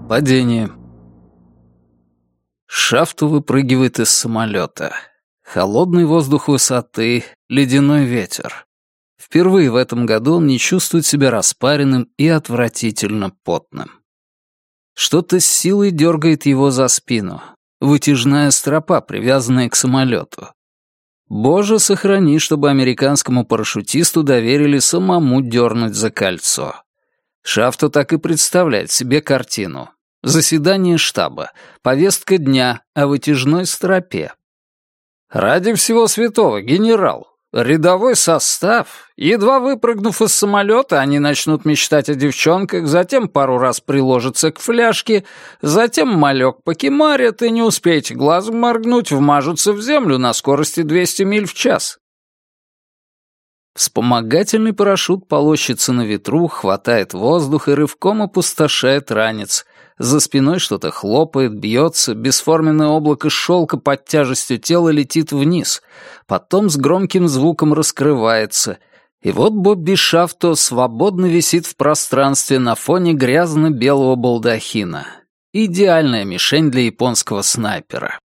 Падение. Шафту выпрыгивает из самолета. Холодный воздух высоты, ледяной ветер. Впервые в этом году он не чувствует себя распаренным и отвратительно потным. Что-то с силой дергает его за спину. Вытяжная стропа, привязанная к самолету. Боже, сохрани, чтобы американскому парашютисту доверили самому дернуть за кольцо. Шафту так и представляет себе картину. Заседание штаба, повестка дня о вытяжной стропе. «Ради всего святого, генерал, рядовой состав, едва выпрыгнув из самолета, они начнут мечтать о девчонках, затем пару раз приложатся к фляжке, затем малек покемарят и не успеете глазом моргнуть, вмажутся в землю на скорости 200 миль в час». Вспомогательный парашют полощется на ветру, хватает воздух и рывком опустошает ранец. За спиной что-то хлопает, бьется, бесформенное облако шелка под тяжестью тела летит вниз, потом с громким звуком раскрывается, и вот Бобби Шафто свободно висит в пространстве на фоне грязно-белого балдахина. Идеальная мишень для японского снайпера.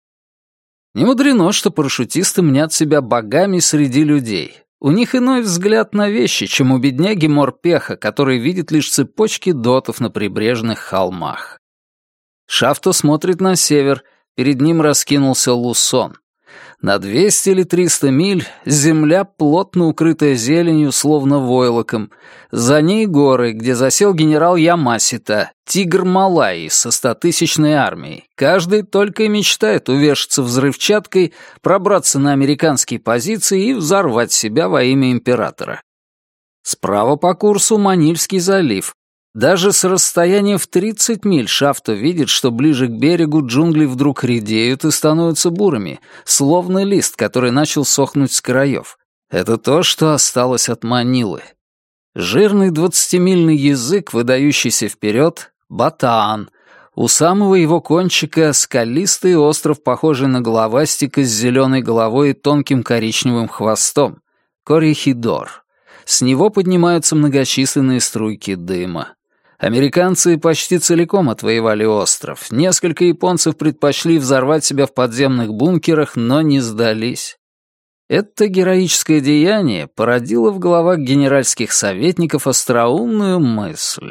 Не мудрено, что парашютисты мнят себя богами среди людей. У них иной взгляд на вещи, чем у бедняги Морпеха, который видит лишь цепочки дотов на прибрежных холмах. Шафто смотрит на север, перед ним раскинулся Лусон. На 200 или 300 миль земля, плотно укрытая зеленью, словно войлоком. За ней горы, где засел генерал Ямасита, тигр Малайи со 100-тысячной армией. Каждый только и мечтает увешаться взрывчаткой, пробраться на американские позиции и взорвать себя во имя императора. Справа по курсу Манильский залив. Даже с расстояния в 30 миль Шафто видит, что ближе к берегу джунгли вдруг редеют и становятся бурыми, словно лист, который начал сохнуть с краев. Это то, что осталось от Манилы. Жирный 20-мильный язык, выдающийся вперед, Батаан. У самого его кончика скалистый остров, похожий на головастика с зеленой головой и тонким коричневым хвостом, Корихидор. С него поднимаются многочисленные струйки дыма. Американцы почти целиком отвоевали остров. Несколько японцев предпочли взорвать себя в подземных бункерах, но не сдались. Это героическое деяние породило в головах генеральских советников остроумную мысль.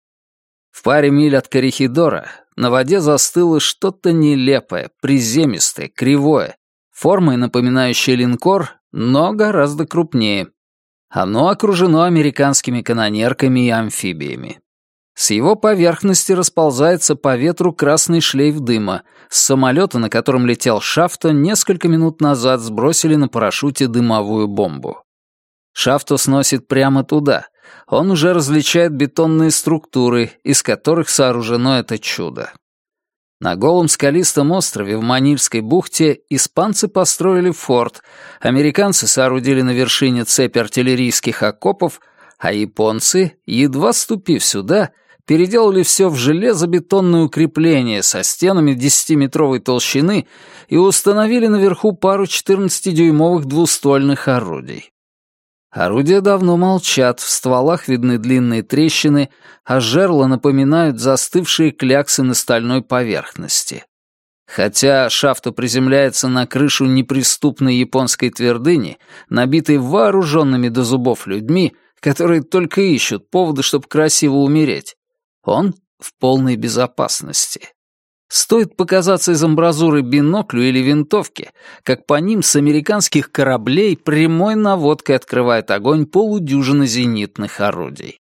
В паре миль от Корихидора на воде застыло что-то нелепое, приземистое, кривое, формой напоминающее линкор, но гораздо крупнее. Оно окружено американскими канонерками и амфибиями. С его поверхности расползается по ветру красный шлейф дыма. С самолета, на котором летел Шафто, несколько минут назад сбросили на парашюте дымовую бомбу. Шафто сносит прямо туда. Он уже различает бетонные структуры, из которых сооружено это чудо. На голом скалистом острове в Манильской бухте испанцы построили форт, американцы соорудили на вершине цепь артиллерийских окопов, а японцы, едва ступив сюда, переделали все в железобетонное укрепление со стенами 10-метровой толщины и установили наверху пару 14-дюймовых двуствольных орудий. Орудия давно молчат, в стволах видны длинные трещины, а жерла напоминают застывшие кляксы на стальной поверхности. Хотя Шафто приземляется на крышу неприступной японской твердыни, набитой вооруженными до зубов людьми, которые только ищут поводы, чтобы красиво умереть, он в полной безопасности. Стоит показаться из амбразуры биноклю или винтовки, как по ним с американских кораблей прямой наводкой открывает огонь полудюжины зенитных орудий.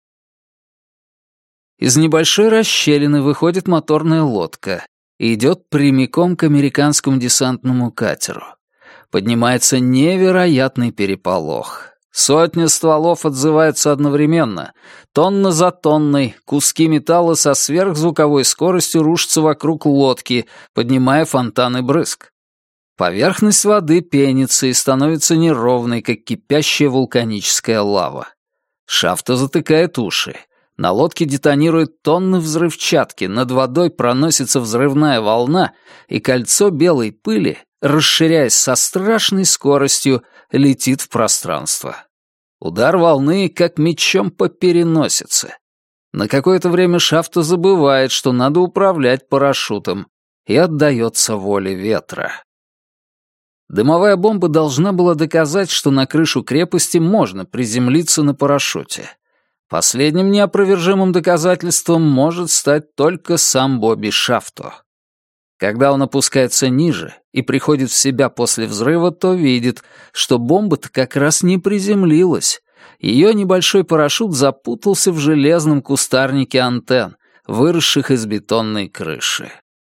Из небольшой расщелины выходит моторная лодка и идет прямиком к американскому десантному катеру. Поднимается невероятный переполох. Сотня стволов отзываются одновременно. Тонна за тонной, куски металла со сверхзвуковой скоростью рушатся вокруг лодки, поднимая фонтаны брызг. Поверхность воды пенится и становится неровной, как кипящая вулканическая лава. Шафто затыкает уши. На лодке детонируют тонны взрывчатки, над водой проносится взрывная волна, и кольцо белой пыли, расширяясь со страшной скоростью, летит в пространство. Удар волны, как мечом по переносице. На какое-то время Шафто забывает, что надо управлять парашютом, и отдается воле ветра. Дымовая бомба должна была доказать, что на крышу крепости можно приземлиться на парашюте. Последним неопровержимым доказательством может стать только сам Бобби Шафто. Когда он опускается ниже и приходит в себя после взрыва, то видит, что бомба-то как раз не приземлилась. Ее небольшой парашют запутался в железном кустарнике антенн, выросших из бетонной крыши.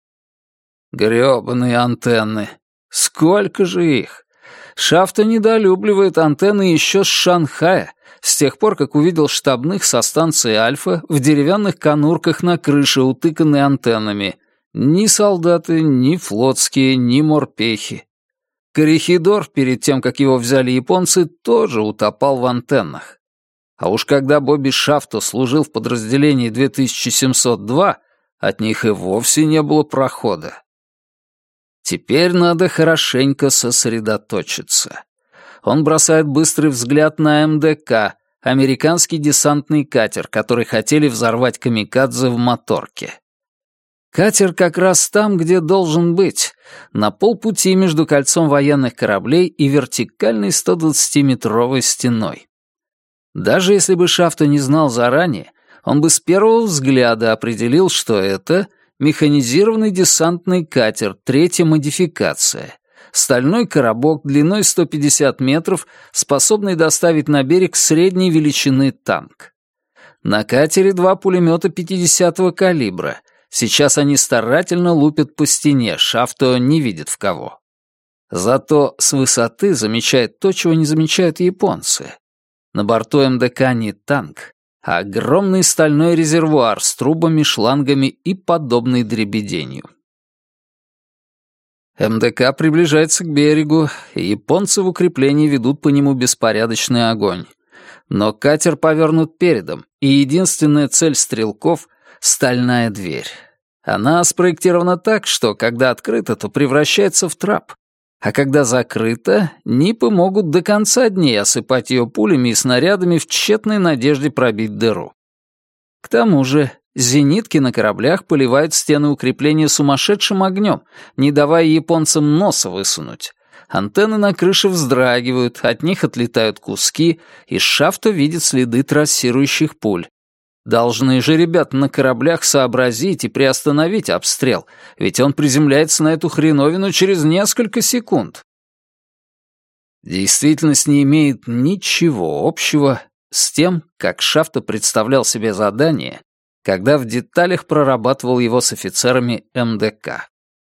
Грёбаные антенны! Сколько же их! Шафто недолюбливает антенны еще с Шанхая, с тех пор, как увидел штабных со станции Альфа в деревянных конурках на крыше, утыканные антеннами. Ни солдаты, ни флотские, ни морпехи. Корихидор, перед тем, как его взяли японцы, тоже утопал в антеннах. А уж когда Бобби Шафто служил в подразделении 2702, от них и вовсе не было прохода. Теперь надо хорошенько сосредоточиться. Он бросает быстрый взгляд на МДК, американский десантный катер, который хотели взорвать камикадзе в моторке. Катер как раз там, где должен быть, на полпути между кольцом военных кораблей и вертикальной 120-метровой стеной. Даже если бы Шафто не знал заранее, он бы с первого взгляда определил, что это механизированный десантный катер, третья модификация, стальной коробок длиной 150 метров, способный доставить на берег средней величины танк. На катере 2 пулемета 50-го калибра. Сейчас они старательно лупят по стене, Шафто не видит в кого. Зато с высоты замечает то, чего не замечают японцы. На борту МДК не танк, а огромный стальной резервуар с трубами, шлангами и подобной дребеденью. МДК приближается к берегу, и японцы в укреплении ведут по нему беспорядочный огонь. Но катер повернут передом, и единственная цель стрелков — стальная дверь. Она спроектирована так, что, когда открыта, то превращается в трап. А когда закрыта, НИПы могут до конца дней осыпать ее пулями и снарядами в тщетной надежде пробить дыру. К тому же, зенитки на кораблях поливают стены укрепления сумасшедшим огнем, не давая японцам носа высунуть. Антенны на крыше вздрагивают, от них отлетают куски, и Шафто видит следы трассирующих пуль. Должны же ребята на кораблях сообразить и приостановить обстрел, ведь он приземляется на эту хреновину через несколько секунд. Действительность не имеет ничего общего с тем, как Шафто представлял себе задание, когда в деталях прорабатывал его с офицерами МДК.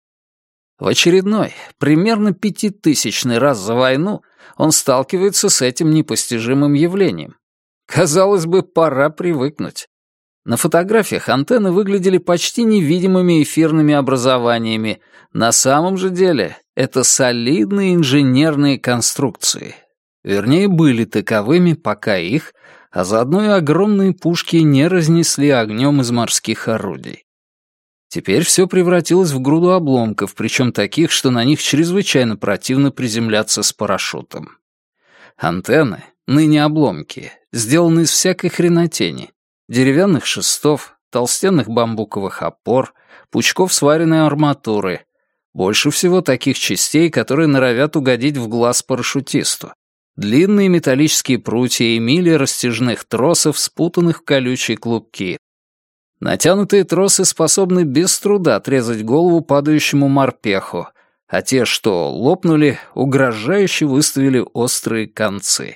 В очередной, примерно 5000-й раз за войну он сталкивается с этим непостижимым явлением. Казалось бы, пора привыкнуть. На фотографиях антенны выглядели почти невидимыми эфирными образованиями. На самом же деле это солидные инженерные конструкции. Вернее, были таковыми, пока их, а заодно и огромные пушки не разнесли огнем из морских орудий. Теперь все превратилось в груду обломков, причем таких, что на них чрезвычайно противно приземляться с парашютом. Антенны, ныне обломки, сделаны из всякой хренотени. Деревянных шестов, толстенных бамбуковых опор, пучков сваренной арматуры. Больше всего таких частей, которые норовят угодить в глаз парашютисту. Длинные металлические прутья и мили растяжных тросов, спутанных в колючие клубки. Натянутые тросы способны без труда отрезать голову падающему морпеху, а те, что лопнули, угрожающе выставили острые концы.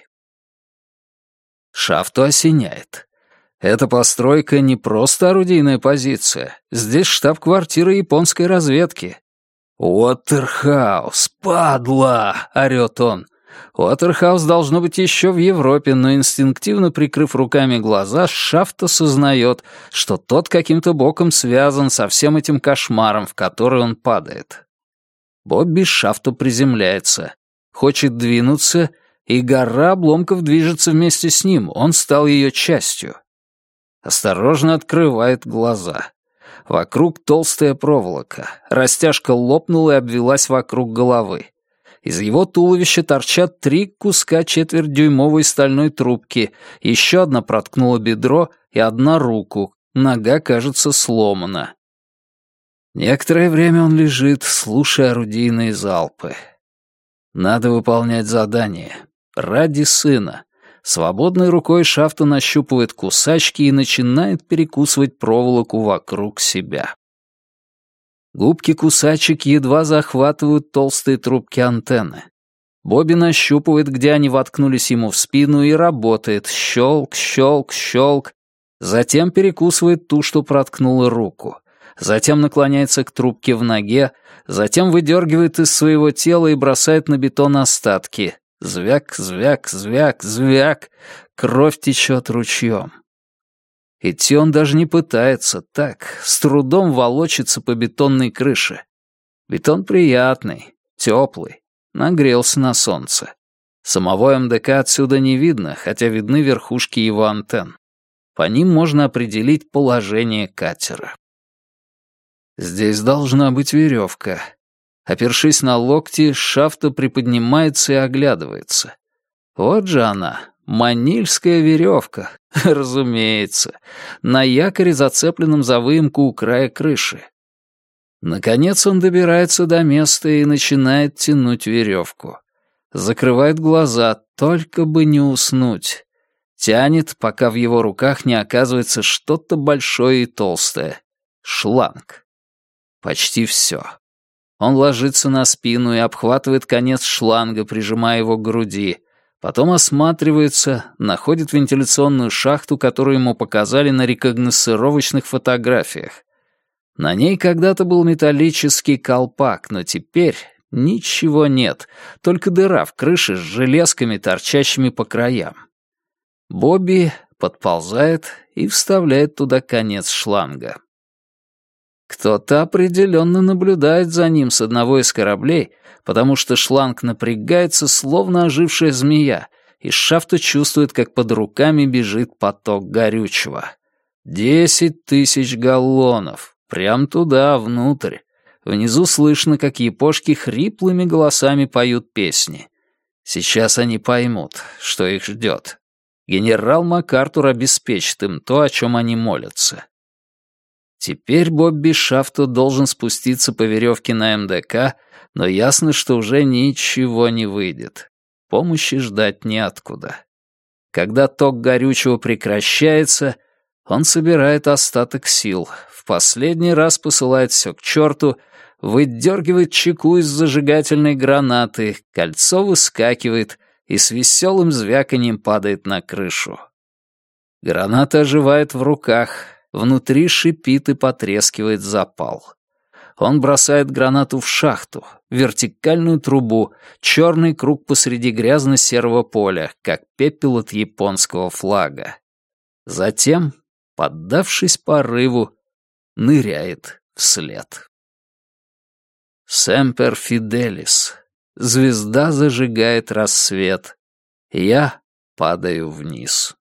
Шафто осеняет. Эта постройка не просто орудийная позиция. Здесь штаб-квартира японской разведки. «Уотерхаус, падла!» — орёт он. Уотерхаус должно быть еще в Европе, но инстинктивно прикрыв руками глаза, Шафто сознает, что тот каким-то боком связан со всем этим кошмаром, в который он падает. Бобби Шафто приземляется. Хочет двинуться, и гора обломков движется вместе с ним, он стал ее частью. Осторожно открывает глаза. Вокруг толстая проволока. Растяжка лопнула и обвелась вокруг головы. Из его туловища торчат 3 куска четвертьдюймовой стальной трубки, еще одна проткнула бедро и одна руку, нога, кажется, сломана. Некоторое время он лежит, слушая орудийные залпы. Надо выполнять задание. Ради сына. Свободной рукой Шафта нащупывает кусачки и начинает перекусывать проволоку вокруг себя. Губки кусачек едва захватывают толстые трубки антенны. Бобби нащупывает, где они воткнулись ему в спину, и работает. Щелк, щелк, щелк. Затем перекусывает ту, что проткнула руку. Затем наклоняется к трубке в ноге, затем выдергивает из своего тела и бросает на бетон остатки. Звяк, звяк, звяк, звяк. Кровь течет ручьем. Идти он даже не пытается, так, с трудом волочится по бетонной крыше. Бетон приятный, теплый, нагрелся на солнце. Самого МДК отсюда не видно, хотя видны верхушки его антенн. По ним можно определить положение катера. Здесь должна быть веревка. Опершись на локти, Шафта приподнимается и оглядывается. Вот же она, манильская веревка, разумеется, на якоре, зацепленном за выемку у края крыши. Наконец он добирается до места и начинает тянуть веревку. Закрывает глаза, только бы не уснуть. Тянет, пока в его руках не оказывается что-то большое и толстое. Шланг. Почти все. Он ложится на спину и обхватывает конец шланга, прижимая его к груди. Потом осматривается, находит вентиляционную шахту, которую ему показали на рекогносцировочных фотографиях. На ней когда-то был металлический колпак, но теперь ничего нет, только дыра в крыше с железками, торчащими по краям. Бобби подползает и вставляет туда конец шланга. Кто-то определенно наблюдает за ним с одного из кораблей, потому что шланг напрягается, словно ожившая змея, и Шафта чувствует, как под руками бежит поток горючего. 10 000 галлонов. Прям туда, внутрь. Внизу слышно, как япошки хриплыми голосами поют песни. Сейчас они поймут, что их ждет. Генерал МакАртур обеспечит им то, о чем они молятся. Теперь Бобби Шафта должен спуститься по веревке на МДК, но ясно, что уже ничего не выйдет. Помощи ждать неоткуда. Когда ток горючего прекращается, он собирает остаток сил, в последний раз посылает все к черту, выдергивает чеку из зажигательной гранаты, кольцо выскакивает и с веселым звяканьем падает на крышу. Граната оживает в руках, внутри шипит и потрескивает запал. Он бросает гранату в шахту, вертикальную трубу, черный круг посреди грязно-серого поля, как пепел от японского флага. Затем, поддавшись порыву, ныряет вслед. Семпер Фиделис. Звезда зажигает рассвет. Я падаю вниз.